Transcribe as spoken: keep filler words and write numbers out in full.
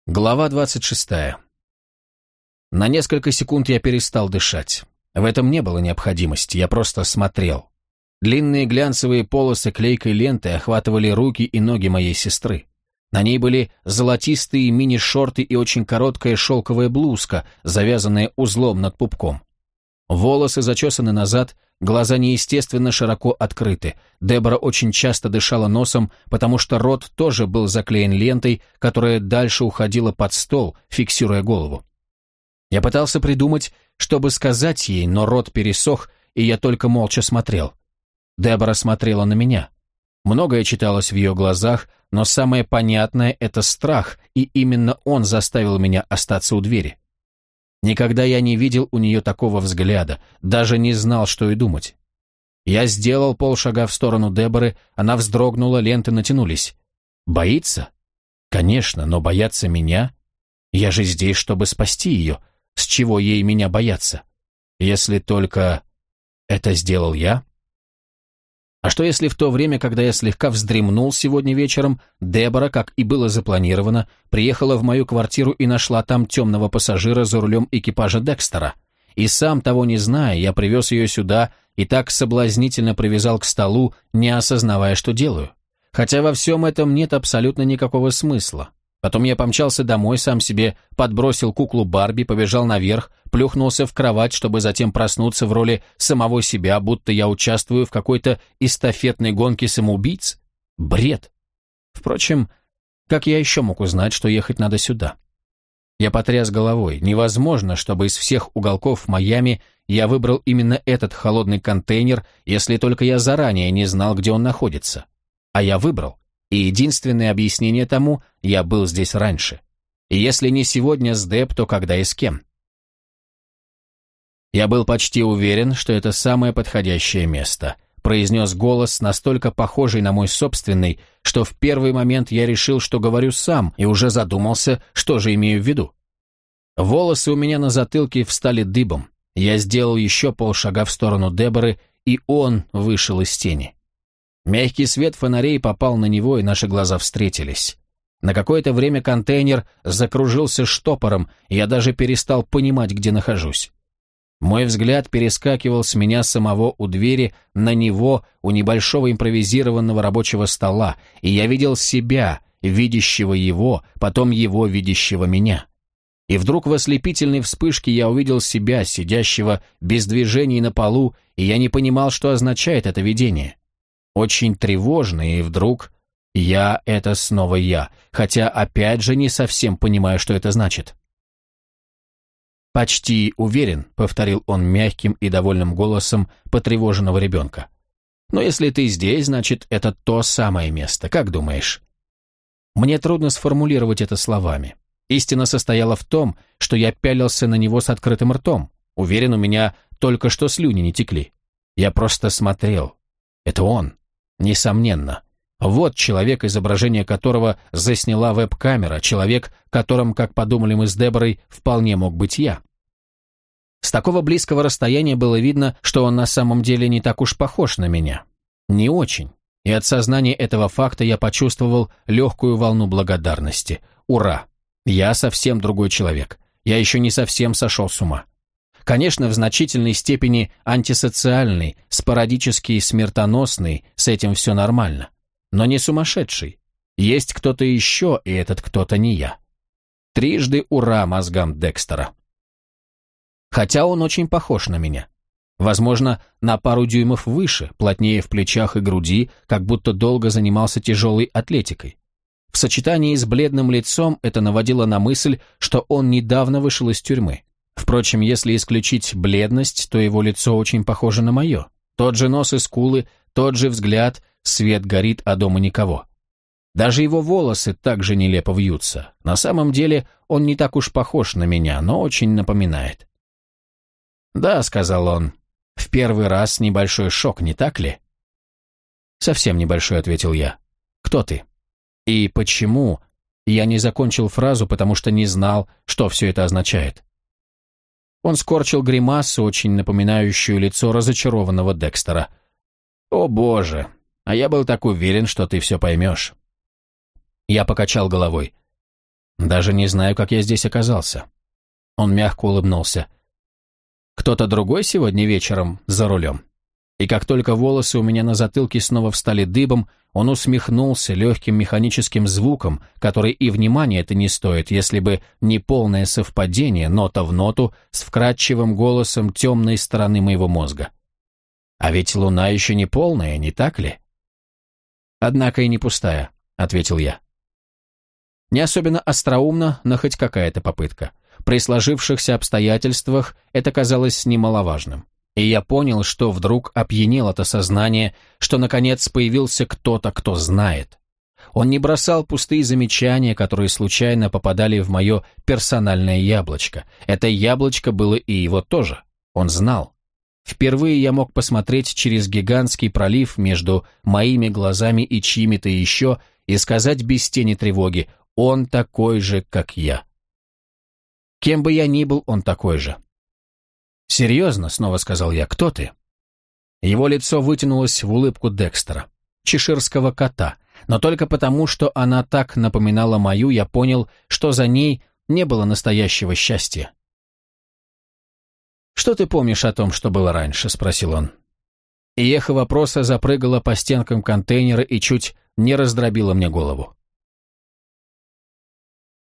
Глава двадцать шестая. На несколько секунд я перестал дышать. В этом не было необходимости, я просто смотрел. Длинные глянцевые полосы клейкой ленты охватывали руки и ноги моей сестры. На ней были золотистые мини-шорты и очень короткая шелковая блузка, завязанная узлом над пупком. Волосы зачесаны назад, глаза неестественно широко открыты. Дебора очень часто дышала носом, потому что рот тоже был заклеен лентой, которая дальше уходила под стол, фиксируя голову. Я пытался придумать, чтобы сказать ей, но рот пересох, и я только молча смотрел. Дебора смотрела на меня. Многое читалось в ее глазах, но самое понятное — это страх, и именно он заставил меня остаться у двери. Никогда я не видел у нее такого взгляда, даже не знал, что и думать. Я сделал полшага в сторону Деборы, она вздрогнула, ленты натянулись. Боится? Конечно, но бояться меня? Я же здесь, чтобы спасти ее. С чего ей меня бояться? Если только это сделал я? А что если в то время, когда я слегка вздремнул сегодня вечером, Дебора, как и было запланировано, приехала в мою квартиру и нашла там темного пассажира за рулем экипажа Декстера? И сам того не зная, я привез ее сюда и так соблазнительно привязал к столу, не осознавая, что делаю. Хотя во всем этом нет абсолютно никакого смысла. Потом я помчался домой, сам себе подбросил куклу Барби, побежал наверх, плюхнулся в кровать, чтобы затем проснуться в роли самого себя, будто я участвую в какой-то эстафетной гонке самоубийц. Бред. Впрочем, как я еще мог узнать, что ехать надо сюда? Я потряс головой. Невозможно, чтобы из всех уголков Майами я выбрал именно этот холодный контейнер, если только я заранее не знал, где он находится. А я выбрал. И единственное объяснение тому — я был здесь раньше. И если не сегодня с Деб, то когда и с кем? Я был почти уверен, что это самое подходящее место, произнес голос, настолько похожий на мой собственный, что в первый момент я решил, что говорю сам, и уже задумался, что же имею в виду. Волосы у меня на затылке встали дыбом. Я сделал еще полшага в сторону Деборы, и он вышел из тени. Мягкий свет фонарей попал на него, и наши глаза встретились. На какое-то время контейнер закружился штопором, и я даже перестал понимать, где нахожусь. Мой взгляд перескакивал с меня самого у двери на него у небольшого импровизированного рабочего стола, и я видел себя, видящего его, потом его, видящего меня. И вдруг в ослепительной вспышке я увидел себя, сидящего без движений на полу, и я не понимал, что означает это видение. Очень тревожно, и вдруг я — это снова я, хотя опять же не совсем понимаю, что это значит. «Почти уверен», — повторил он мягким и довольным голосом потревоженного ребенка. «Но если ты здесь, значит, это то самое место, как думаешь?» Мне трудно сформулировать это словами. Истина состояла в том, что я пялился на него с открытым ртом. Уверен, у меня только что слюни не текли. Я просто смотрел. Это он. Несомненно. Вот человек, изображение которого засняла веб-камера, человек, которым, как подумали мы с Деборой, вполне мог быть я. С такого близкого расстояния было видно, что он на самом деле не так уж похож на меня. Не очень. И от сознания этого факта я почувствовал легкую волну благодарности. Ура! Я совсем другой человек. Я еще не совсем сошел с ума. Конечно, в значительной степени антисоциальный, спорадический, смертоносный, с этим все нормально. Но не сумасшедший. Есть кто-то еще, и этот кто-то не я. Трижды ура мозгам Декстера. Хотя он очень похож на меня. Возможно, на пару дюймов выше, плотнее в плечах и груди, как будто долго занимался тяжелой атлетикой. В сочетании с бледным лицом это наводило на мысль, что он недавно вышел из тюрьмы. Впрочем, если исключить бледность, то его лицо очень похоже на мое. Тот же нос и скулы, тот же взгляд, свет горит, а дома никого. Даже его волосы так же нелепо вьются. На самом деле он не так уж похож на меня, но очень напоминает. «Да», — сказал он, — «в первый раз небольшой шок, не так ли?» «Совсем небольшой», — ответил я. «Кто ты?» «И почему?» Я не закончил фразу, потому что не знал, что все это означает. Он скорчил гримасу, очень напоминающую лицо разочарованного Декстера. «О боже, а я был так уверен, что ты все поймешь». Я покачал головой. Даже не знаю, как я здесь оказался. Он мягко улыбнулся. Кто-то другой сегодня вечером за рулем? И как только волосы у меня на затылке снова встали дыбом, он усмехнулся легким механическим звуком, который и внимания это не стоит, если бы не полное совпадение, нота в ноту, с вкрадчивым голосом темной стороны моего мозга. А ведь луна еще не полная, не так ли? Однако и не пустая, ответил я. Не особенно остроумно, но хоть какая-то попытка. При сложившихся обстоятельствах это казалось немаловажным. И я понял, что вдруг опьянел от осознания, что наконец появился кто-то, кто знает. Он не бросал пустые замечания, которые случайно попадали в мое персональное яблочко. Это яблочко было и его тоже. Он знал. Впервые я мог посмотреть через гигантский пролив между моими глазами и чьими-то еще и сказать без тени тревоги: он такой же, как я. Кем бы я ни был, он такой же. «Серьезно?» — снова сказал я. «Кто ты?» Его лицо вытянулось в улыбку Декстера, чеширского кота, но только потому, что она так напоминала мою, я понял, что за ней не было настоящего счастья. «Что ты помнишь о том, что было раньше?» — спросил он. И эхо вопроса запрыгало по стенкам контейнера и чуть не раздробило мне голову.